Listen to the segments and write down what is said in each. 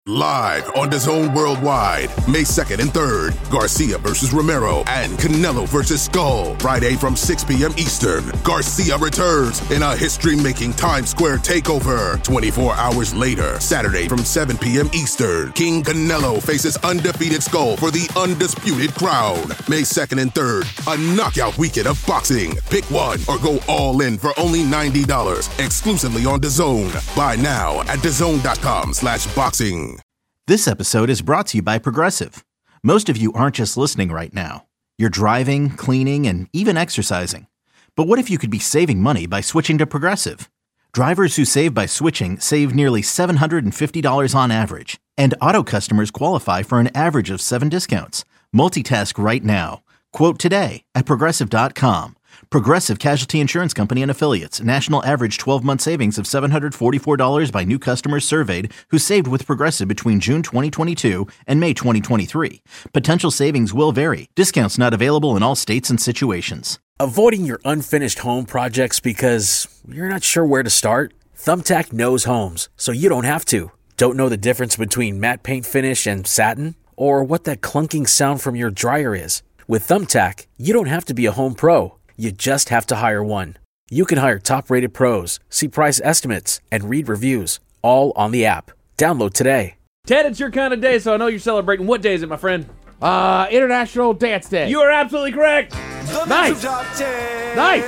Live on DAZN Worldwide, May 2nd and 3rd, Garcia versus Romero and Canelo versus Skull. Friday from 6 p.m. Eastern, Garcia returns in a history-making Times Square takeover. 24 hours later, Saturday from 7 p.m. Eastern, King Canelo faces undefeated Skull for the undisputed crown. May 2nd and 3rd, a knockout weekend of boxing. Pick one or go all in for only $90, exclusively on DAZN. Buy now at DAZN.com/boxing. This episode is brought to you by Progressive. Most of you aren't just listening right now. You're driving, cleaning, and even exercising. But what if you could be saving money by switching to Progressive? Drivers who save by switching save nearly $750 on average. And auto customers qualify for an average of 7 discounts. Multitask right now. Quote today at Progressive.com. Progressive Casualty Insurance Company and Affiliates. National average 12-month savings of $744 by new customers surveyed who saved with Progressive between June 2022 and May 2023. Potential savings will vary. Discounts not available in all states and situations. Avoiding your unfinished home projects because you're not sure where to start? Thumbtack knows homes, so you don't have to. Don't know the difference between matte paint finish and satin? Or what that clunking sound from your dryer is? With Thumbtack, you don't have to be a home pro. You just have to hire one. You can hire top-rated pros, see price estimates, and read reviews, all on the app. Download today. Ted, it's your kind of day, so I know you're celebrating. What day is it, my friend? International Dance Day. You are absolutely correct. Nice. Nice.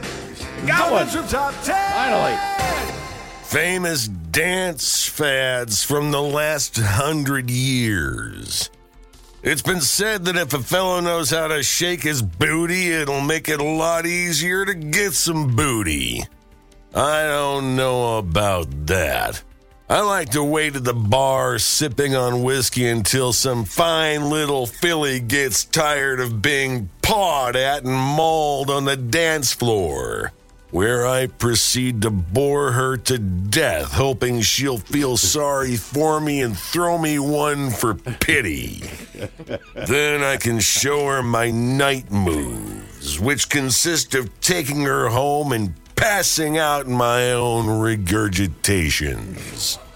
Got one. Finally. Famous dance fads from the last 100 years. It's been said that if a fellow knows how to shake his booty, it'll make it a lot easier to get some booty. I don't know about that. I like to wait at the bar sipping on whiskey until some fine little filly gets tired of being pawed at and mauled on the dance floor, where I proceed to bore her to death, hoping she'll feel sorry for me and throw me one for pity. Then I can show her my night moves, which consist of taking her home and passing out in my own regurgitations.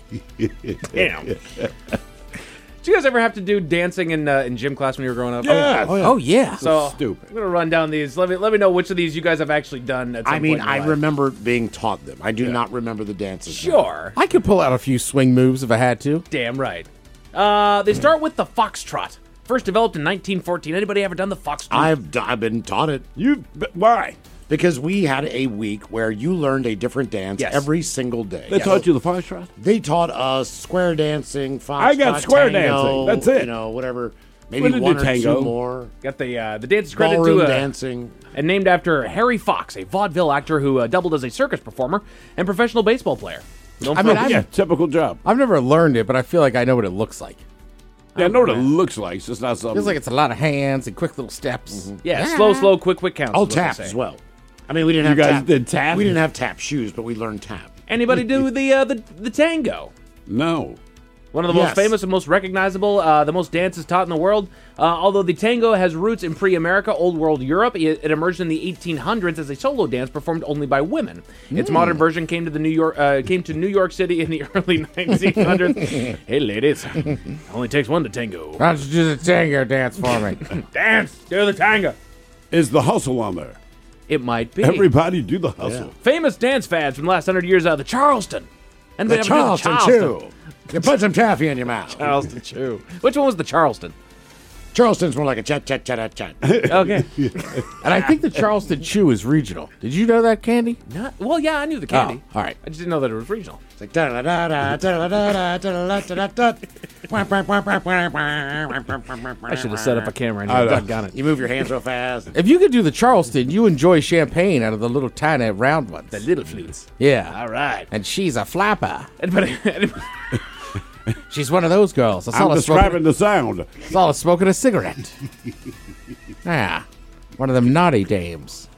Damn. Did you guys ever have to do dancing in gym class when you were growing up? Yeah. Oh, yeah. So Stupid. I'm gonna run down these. Let me know which of these you guys have actually done at some I mean, point in your I life. remember being taught them. I do not remember the dances. Sure. I could pull out a few swing moves if I had to. Damn right. They start with the foxtrot. First developed in 1914. Anybody ever done the foxtrot? I've been taught it Why? because we had a week where you learned a different dance Yes. every single day. They taught you the foxtrot? They taught us square dancing, foxtrot, I got square tango, dancing. That's it. You know, whatever. We Maybe didn't one do or tango. two more. Got the dance is credited Ballroom to dancing. and named after Harry Fox, a vaudeville actor who doubled as a circus performer and professional baseball player. I mean, typical job. I've never learned it, but I feel like I know what it looks like. Yeah, I know what it looks like. It's just not something. Feels like it's a lot of hands and quick little steps. Yeah, slow, quick counts. Oh, is what they taps say. as well. I mean, we didn't You have guys tap. did tap? We didn't have tap shoes, but we learned tap. Anybody do the tango? No. One of the most Yes. famous and most recognizable, the most dances taught in the world. Although the tango has roots in pre-America, Old World Europe, it emerged in the 1800s as a solo dance performed only by women. Its modern version came to New York City in the early 1900s. Hey, ladies, only takes one to tango. Why don't you do the tango dance for me? Dance, do the tango. Is the hustle on there? It might be. Everybody do the hustle. Famous dance fads from the last 100 years. The Charleston. Anybody The ever do Charleston Chew. You put some taffy in your mouth. Charleston Chew. Which one was the Charleston? Charleston's more like a chat. Okay. And I think the Charleston Chew is regional. Did you know that, Candy? Well, yeah, I knew the candy. Oh, all right. I just didn't know that it was regional. It's like da-da-da-da-da-da-da-da-da-da-da. I should have set up a camera and doggone it. You move your hands real fast. If you could do the Charleston, you enjoy champagne out of the little tiny round ones. The little flutes. Yeah. All right. And she's a flapper. Anybody She's one of those girls. That's I'm all describing the sound. It's all smoking a cigarette. Yeah. One of them naughty dames.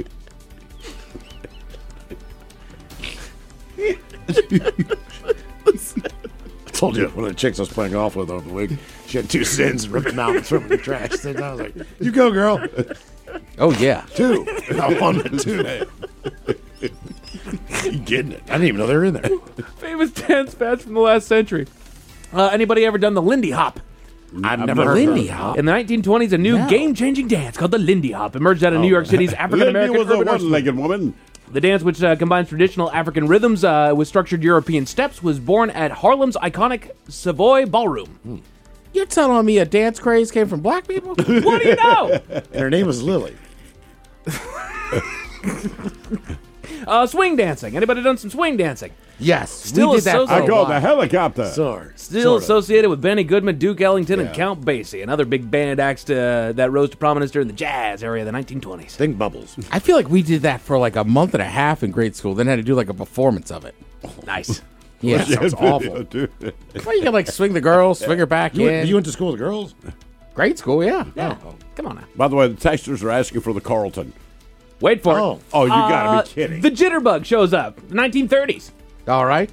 I told you, one of the chicks I was playing golf with over the week, she had 2 sins, ripped them out and threw them in the trash. And I was like, you go, girl. Oh, yeah. 2. I won the 2. You getting it? I didn't even know they were in there. famous dance fads from the last century? Anybody ever done the Lindy Hop? I've never heard Lindy of it. Hop. In the 1920s, a new No. game-changing dance called the Lindy Hop emerged out of New York City's African Lindy American was a urban arts. one-legged woman. The dance, which combines traditional African rhythms with structured European steps, was born at Harlem's iconic Savoy Ballroom. You're telling me a dance craze came from black people? What do you know? And her name was Lily. Swing dancing. Anybody done some swing dancing? Yes. Still we did that associated- for I a call while. the helicopter. Still Sort of. associated with Benny Goodman, Duke Ellington, and Count Basie, another big band acts that rose to prominence during the jazz area of the 1920s. Think bubbles. I feel like we did that for like a month and a half in grade school, then had to do like a performance of it. Nice. Yeah, it sounds awful. Dude. Well, you can like swing the girl, swing her back You in. went to school with girls? Grade school, yeah. Yeah. Come on now. By the way, the texters are asking for the Carlton. Wait for Oh. it. Oh, you gotta be kidding. The jitterbug shows up. 1930s. All right.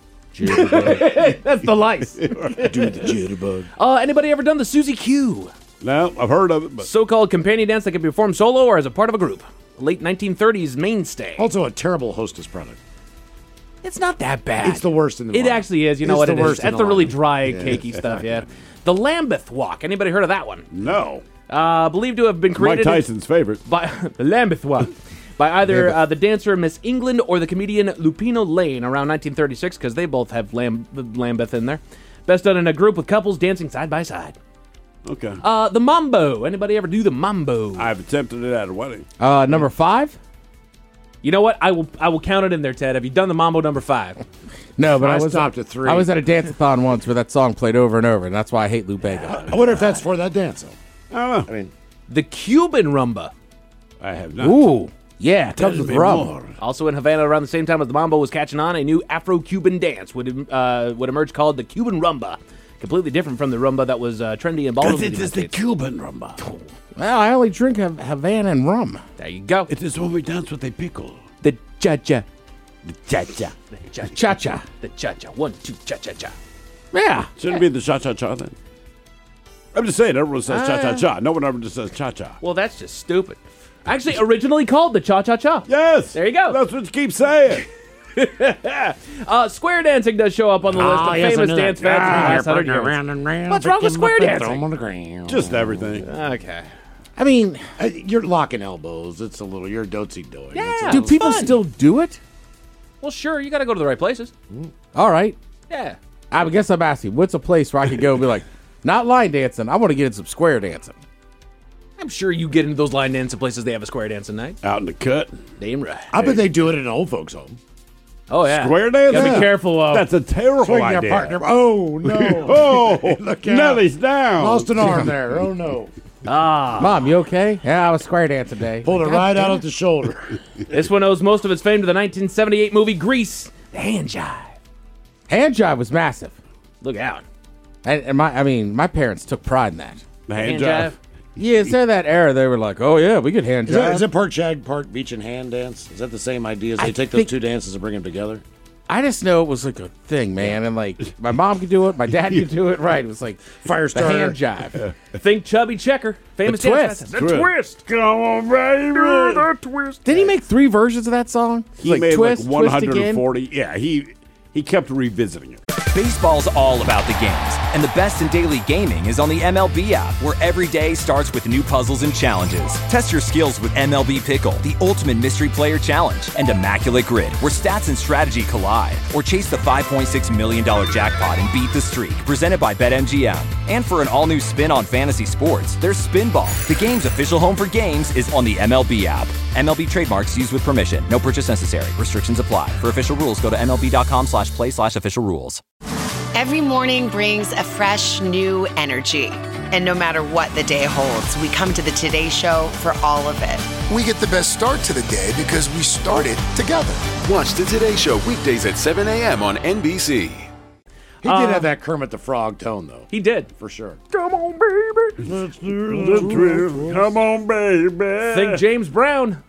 That's the lice. Do the jitterbug. Anybody ever done the Susie Q? No, I've heard of it, but So-called companion dance that can be performed solo or as a part of a group. Late 1930s mainstay. Also a terrible Hostess product. It's not that bad. It's the worst in the It line. actually is. You know It's what the it is. worst in That's the the really line. dry, cakey stuff, yeah. The Lambeth Walk. Anybody heard of that one? no. Believed to have been Mike created Tyson's favorite. by the Lambeth Walk by either the dancer Miss England or the comedian Lupino Lane around 1936, because they both have Lambeth in there. Best done in a group with couples dancing side by side. Okay. The Mambo. Anybody ever do the Mambo? I've attempted it at a wedding. Number 5? You know what? I will count it in there, Ted. Have you done the Mambo number 5? No, but I I was stopped at 3. I was at a dance-a-thon once where that song played over and over, and that's why I hate Lou Bega. I wonder if that's for that dance, though. I don't know. I mean, The Cuban Rumba. I have not. Ooh, yeah, comes with rum. More. Also in Havana around the same time as the Mambo was catching on, a new Afro-Cuban dance would emerge called the Cuban Rumba. Completely different from the rumba that was trendy in ballrooms. in the United States. Cuban rumba. Well, I only drink Havana and rum. There you go. It is when we dance with a pickle. The cha-cha. The cha-cha. The cha-cha. Cha-cha. The cha-cha. 1, 2, cha-cha-cha. Yeah. Shouldn't it be the cha-cha-cha then? I'm just saying, everyone says cha-cha-cha. No one ever just says cha-cha. Well, that's just stupid. Actually, originally called the cha-cha-cha. Yes! There you go. That's what you keep saying. Square dancing does show up on the list of famous dance fads in the last 100 years. What's wrong with square dancing? on the ground. Just everything. Okay. I mean, You're locking elbows. It's a little. You're dozy-doing. Yeah. do people fun. still do it? Well, sure, you got to go to the right places. All right. Yeah. I guess I'm asking, what's a place where I could go and be like, not line dancing, I want to get in some square dancing. I'm sure you get into those line dancing places, they have a square dancing night. Out in the cut. Damn right. I bet they do it in an old folks' home. Oh, yeah. Square dancing? Gotta be careful. That's a terrible Swing idea. their partner. Oh, no. Oh, Look out. Nellie's down. Lost an arm there. Oh, no. Mom, you okay? Yeah, I was square dancing today. Pulled it God right damn out it. at the shoulder. This one owes most of its fame to the 1978 movie Grease, The Hand Jive. Hand jive was massive. Look out. And my parents took pride in that. The Hand hand jive. jive. Yeah, so that era, they were like, oh, yeah, we could hand jive. Is it part shag, part beach and hand dance? Is that the same idea? As they I take those think- two dances and bring them together? I just know it was like a thing, man. And like, my mom could do it, my dad could do it, right? It was like Fire the starter. hand jive. Think Chubby Checker. Famous The dance twist. fads. The twist. Come on, baby. The twist. Did he make 3 versions of that song? He made twist, like twist again. 140. Yeah, he kept revisiting it. Baseball's all about the games, and the best in daily gaming is on the MLB app, where every day starts with new puzzles and challenges. Test your skills with MLB Pickle, the ultimate mystery player challenge, and Immaculate Grid, where stats and strategy collide. Or chase the $5.6 million jackpot and beat the streak, presented by BetMGM. And for an all-new spin on fantasy sports, there's Spinball. The game's official home for games is on the MLB app. MLB trademarks used with permission. No purchase necessary. Restrictions apply. For official rules, go to MLB.com/play/official rules. Every morning brings a fresh, new energy. And no matter what the day holds, we come to the Today Show for all of it. We get the best start to the day because we started together. Watch the Today Show weekdays at 7 a.m. on NBC. He did have that Kermit the Frog tone, though. He did. For sure. Come on, baby. Let's do the trip. Come on, baby. Think James Brown.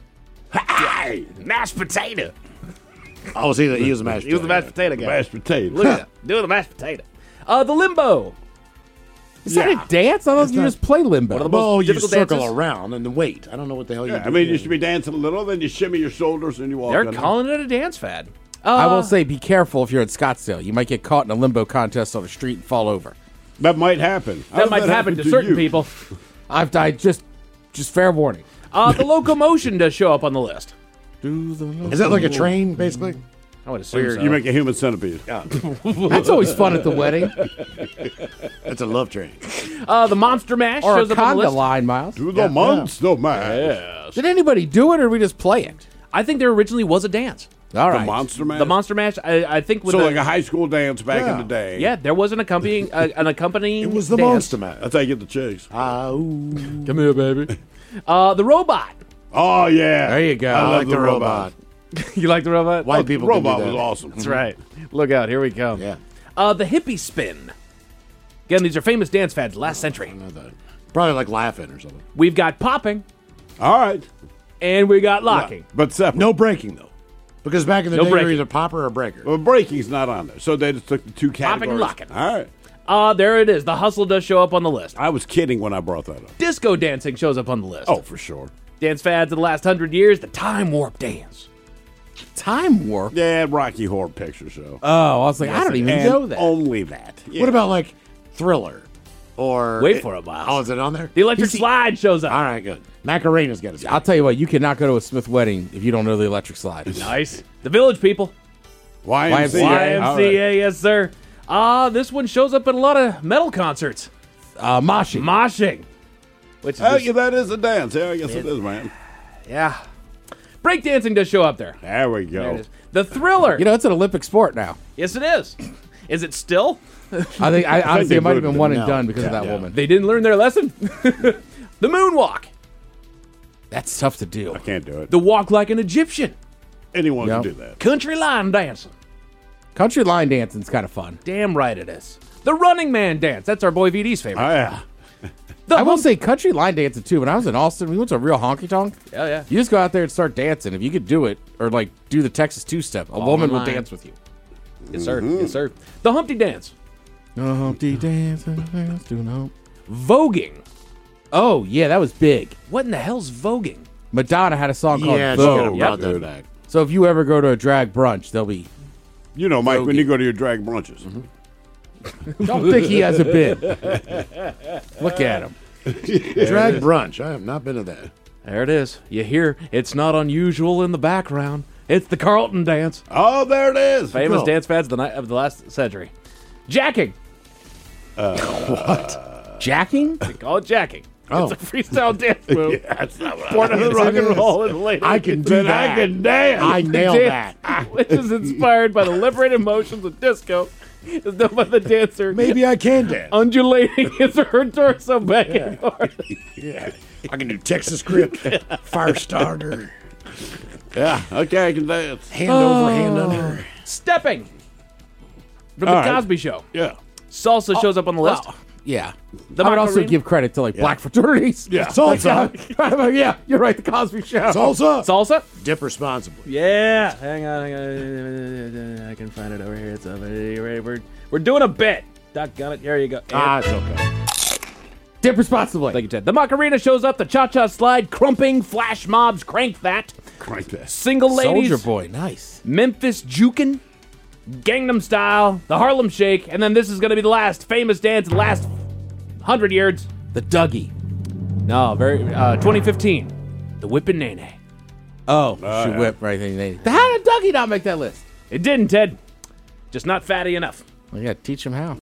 Hey, mashed potato. Oh, he was a mashed potato. He was the mashed potato guy. Mashed potato. Look at that. Doing the mashed potato. The limbo. Is that a dance? I thought you just play limbo. One of the most Well, you difficult circle dances. around and then wait. I don't know what the hell you Yeah, do. I mean, you should be dancing a little, then you shimmy your shoulders and you walk. They're on. calling it a dance fad. I will say, be careful if you're in Scottsdale. You might get caught in a limbo contest on the street and fall over. That might happen. That might happen to certain people. I've died. Just fair warning. The locomotion does show up on the list. Is that like a train, basically? I would assume so. You make a human centipede. Yeah. That's always fun at the wedding. That's a love train. The Monster Mash Or shows a up on the conga list. line, Miles. Do the monster mash. Yes. Did anybody do it, or did we just play it? I think there originally was a dance. All right. The monster mash. The Monster Mash, I think with So the, like a high school dance back in the day. yeah, there was an accompanying It was the dance. Monster Mash. That's how you get the chicks. Come here, baby. The robot. Oh yeah. There you go. I like the robot. You like the robot? White people Robot can do was that. awesome. That's right. Look out, here we come. Yeah. The hippie spin. Again, these are famous dance fads last century. Probably like laughing or something. We've got popping, All right. and we got locking. But separate. No breaking, though. Because back in the No day, breaking. you're either popper or breaker. Well, breaking's not on there. So they just took the two Popping and categories. locking. All right. There it is. The hustle does show up on the list. I was kidding when I brought that up. Disco dancing shows up on the list. Oh, for sure. Dance fads of the last 100 years, the time warp dance. Time warp. Yeah, Rocky Horror Picture Show. Oh, I was like, I don't even And know that. only that. Yeah. What about like Thriller? Or Wait for it, Miles. Oh, is it on there? The electric slide shows up. All right, good. Macarena's got to I'll tell you what, you cannot go to a Smith wedding if you don't know the electric slide. Nice. The Village People. YMCA. YMCA, All right. yes, sir. This one shows up at a lot of metal concerts. Moshing. Moshing. Which is Oh, this- yeah, that is a dance. Yeah, I guess it is, man. yeah. Breakdancing does show up there. There we There it go. is. The Thriller. You know, it's an Olympic sport now. Yes, it is. Is it still? I think, honestly, it might have been one and No. done because of Yeah. that woman. They didn't learn their lesson. The Moonwalk. That's tough to do. I can't do it. The Walk Like an Egyptian. Anyone Yep. can do that. Country line dancing. Country line dancing's kind of fun. Damn right it is. The Running Man dance. That's our boy VD's favorite. Oh, yeah. I will say country line dancing too. When I was in Austin, we went to a real honky tonk. Yeah, yeah. You just go out there and start dancing. If you could do it, or like do the Texas two-step, a woman will line. dance with you. Yes, sir. Yes, sir. The Humpty Dance. Humpty dance, do no. Voguing. Oh yeah, that was big. What in the hell's voguing? Madonna had a song called Yeah, Vogue. she brought that back. So if you ever go to a drag brunch, they'll be. You know, Mike, when you go to your drag brunches. Don't think he has a bid. Look at him. Drag brunch. I have not been to that. There it is. You hear it's not unusual in the background. It's the Carlton dance. Oh, there it is. Famous Cool. dance fads of the last century. Jacking. Jacking? They call it jacking. Oh. It's a freestyle dance move. That's not what Born in Yes, rock it and is. roll in the late I can 80s. do that. I can dance. I nailed Dance, that. which is inspired by the liberated motions of disco. It's done by the dancer Maybe I can dance. undulating his or her torso back and forth. Yeah. I can do Texas Grip, Firestarter, Yeah, okay, I can dance. hand over, hand under. Stepping. From All the right. Cosby Show. Yeah. Salsa shows up on the list. Well, yeah. The I would also Macarena? give credit to like black fraternities. Yeah. Salsa. Yeah, you're right. The Cosby Show. Salsa. Salsa. Dip responsibly. Yeah. Hang on. I can find it over here. It's over here. We're doing a bit. Doggone it. Here you go. Ah, it's okay. Dip responsibly. Thank you, Ted. The Macarena shows up. The Cha-Cha Slide. Crumping. Flash Mobs. Crank That. Crank that. Single Ladies. Soldier Boy. Nice. Memphis Jukin. Gangnam Style. The Harlem Shake. And then this is going to be the last famous dance in the last 100 years. The Dougie. No, 2015. The Whippin' Nene. Oh, she whipped right there. How did Dougie not make that list? It didn't, Ted. Just not fatty enough. Well, yeah, teach him how.